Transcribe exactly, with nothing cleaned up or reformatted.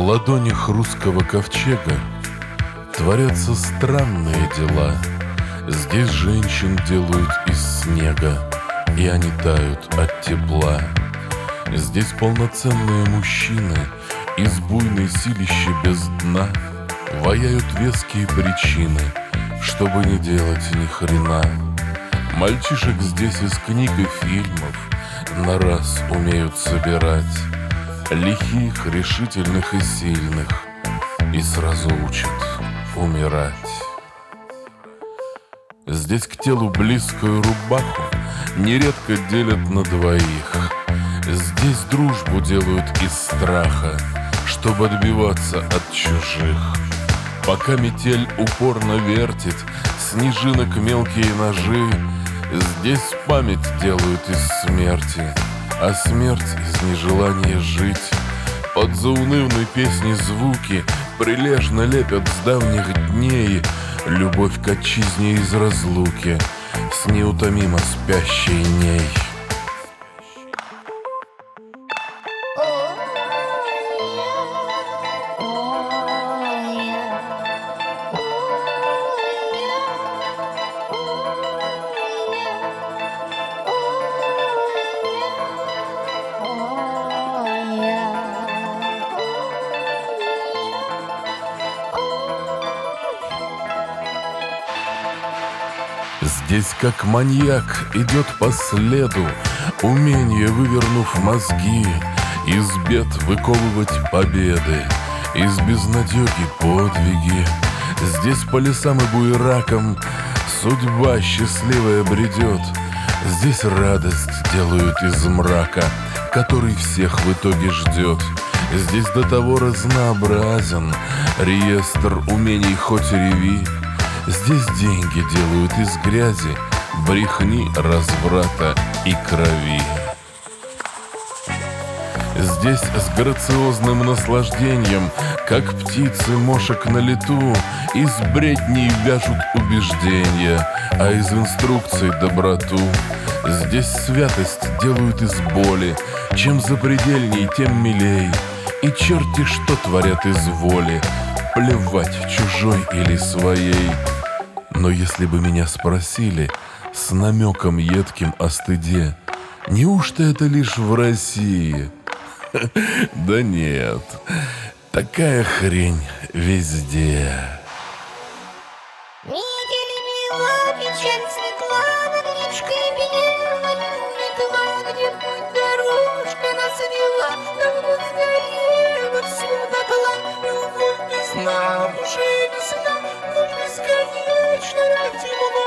ладонях русского ковчега творятся странные дела. Здесь женщин делают из снега, и они тают от тепла. Здесь полноценные мужчины из буйной силища без дна ваяют веские причины, чтобы не делать ни хрена. Мальчишек здесь из книг и фильмов на раз умеют собирать, лихих, решительных и сильных, и сразу учат умирать. Здесь к телу близкую рубаху нередко делят на двоих. Здесь дружбу делают из страха, чтобы отбиваться от чужих. Пока метель упорно вертит снежинок мелкие ножи, здесь память делают из смерти, а смерть из нежелания жить. Под заунывной песни звуки прилежно лепят с давних дней любовь к отчизне из разлуки с неутомимо спящей ней. Здесь как маньяк идет по следу, умение, вывернув мозги, из бед выковывать победы, из безнадеги подвиги. Здесь по лесам и буеракам судьба счастливая бредет. Здесь радость делают из мрака, который всех в итоге ждет. Здесь до того разнообразен реестр умений, хоть и реви. Здесь деньги делают из грязи, брехни, разврата и крови. Здесь с грациозным наслаждением, как птицы мошек на лету, из бредней вяжут убеждения, а из инструкций доброту. Здесь святость делают из боли, чем запредельней, тем милей. И черти что творят из воли, плевать, чужой или своей. Но если бы меня спросили с намеком едким о стыде, неужто это лишь в России? Да нет, такая хрень везде. Метели бела, печаль светла, над речкой белела, метла, где путь дорожка нас вела, давно сгорела всю дотла, любовь без сна, уже весна, ночь бесконечна, ради